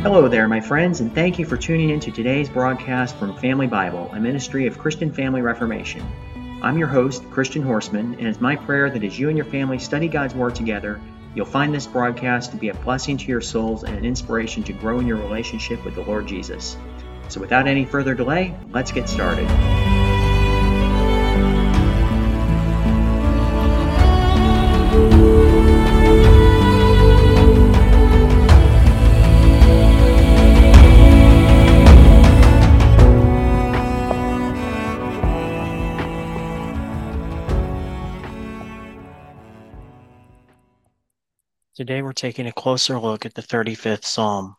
Hello there, my friends, and thank you for tuning in to today's broadcast from Family Bible, a ministry of Christian Family Reformation. I'm your host, Christian Horseman, and it's my prayer that as you and your family study God's Word together, you'll find this broadcast to be a blessing to your souls and an inspiration to grow in your relationship with the Lord Jesus. So without any further delay, let's get started. Today we're taking a closer look at the 35th Psalm.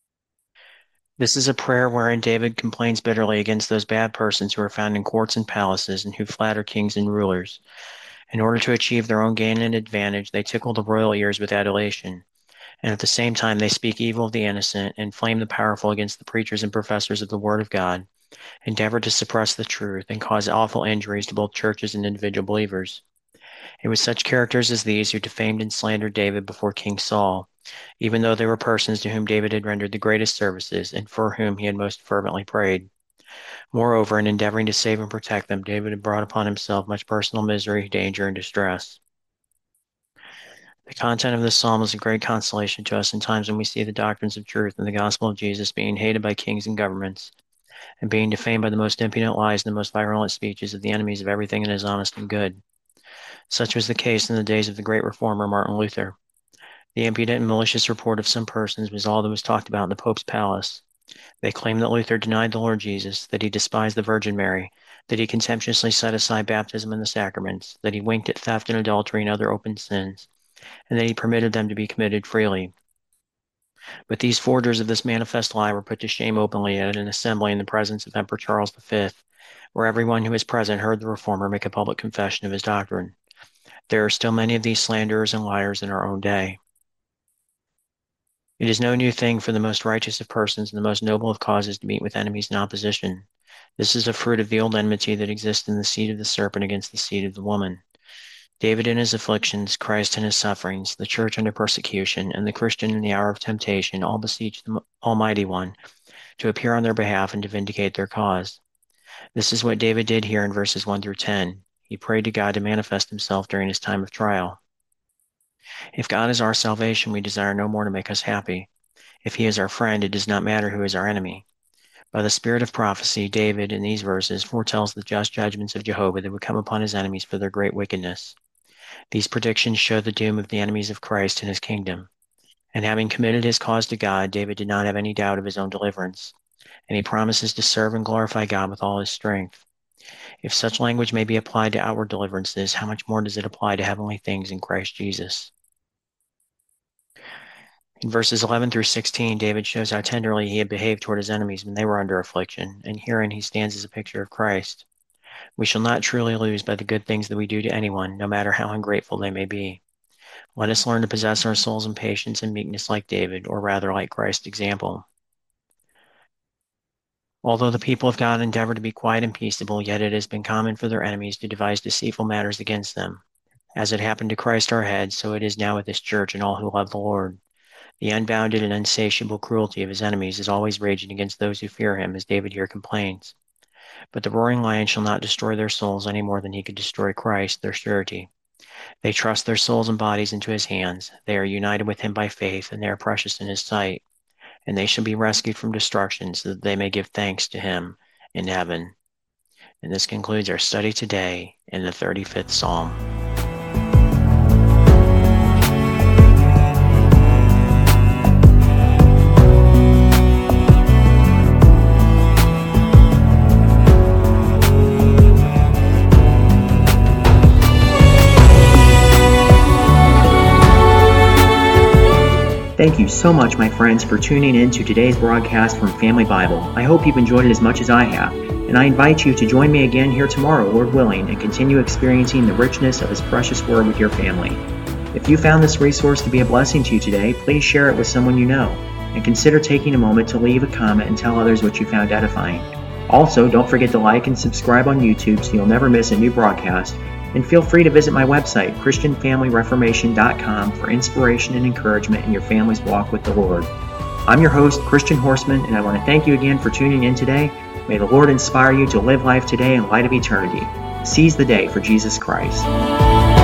This is a prayer wherein David complains bitterly against those bad persons who are found in courts and palaces and who flatter kings and rulers. In order to achieve their own gain and advantage, they tickle the royal ears with adulation, and at the same time they speak evil of the innocent, inflame the powerful against the preachers and professors of the Word of God, endeavor to suppress the truth, and cause awful injuries to both churches and individual believers. It was such characters as these who defamed and slandered David before King Saul, even though they were persons to whom David had rendered the greatest services and for whom he had most fervently prayed. Moreover, in endeavoring to save and protect them, David had brought upon himself much personal misery, danger, and distress. The content of this psalm is a great consolation to us in times when we see the doctrines of truth and the gospel of Jesus being hated by kings and governments, and being defamed by the most impudent lies and the most virulent speeches of the enemies of everything that is honest and good. Such was the case in the days of the great reformer Martin Luther. The impudent and malicious report of some persons was all that was talked about in the Pope's palace. They claimed that Luther denied the Lord Jesus, that he despised the Virgin Mary, that he contemptuously set aside baptism and the sacraments, that he winked at theft and adultery and other open sins, and that he permitted them to be committed freely. But these forgers of this manifest lie were put to shame openly at an assembly in the presence of Emperor Charles V, where everyone who was present heard the reformer make a public confession of his doctrine. There are still many of these slanderers and liars in our own day. It is no new thing for the most righteous of persons and the most noble of causes to meet with enemies in opposition. This is a fruit of the old enmity that exists in the seed of the serpent against the seed of the woman. David in his afflictions, Christ in his sufferings, the church under persecution, and the Christian in the hour of temptation all beseech the Almighty One to appear on their behalf and to vindicate their cause. This is what David did here in verses 1 through 10. He prayed to God to manifest himself during his time of trial. If God is our salvation, we desire no more to make us happy. If he is our friend, it does not matter who is our enemy. By the spirit of prophecy, David, in these verses, foretells the just judgments of Jehovah that would come upon his enemies for their great wickedness. These predictions show the doom of the enemies of Christ and his kingdom. And having committed his cause to God, David did not have any doubt of his own deliverance, and he promises to serve and glorify God with all his strength. If such language may be applied to outward deliverances, how much more does it apply to heavenly things in Christ Jesus? In verses 11 through 16, David shows how tenderly he had behaved toward his enemies when they were under affliction, and herein he stands as a picture of Christ. We shall not truly lose by the good things that we do to anyone, no matter how ungrateful they may be. Let us learn to possess our souls in patience and meekness like David, or rather like Christ's example. Although the people of God endeavor to be quiet and peaceable, yet it has been common for their enemies to devise deceitful matters against them. As it happened to Christ our head, so it is now with this church and all who love the Lord. The unbounded and unsatiable cruelty of his enemies is always raging against those who fear him, as David here complains. But the roaring lion shall not destroy their souls any more than he could destroy Christ, their surety. They trust their souls and bodies into his hands. They are united with him by faith, and they are precious in his sight. And they shall be rescued from destruction so that they may give thanks to him in heaven. And this concludes our study today in the 35th Psalm. Thank you so much, my friends, for tuning in to today's broadcast from Family Bible. I hope you've enjoyed it as much as I have, and I invite you to join me again here tomorrow, Lord willing, and continue experiencing the richness of His precious Word with your family. If you found this resource to be a blessing to you today, please share it with someone you know, and consider taking a moment to leave a comment and tell others what you found edifying. Also, don't forget to like and subscribe on YouTube so you'll never miss a new broadcast. And feel free to visit my website, ChristianFamilyReformation.com, for inspiration and encouragement in your family's walk with the Lord. I'm your host, Christian Horseman, and I want to thank you again for tuning in today. May the Lord inspire you to live life today in light of eternity. Seize the day for Jesus Christ.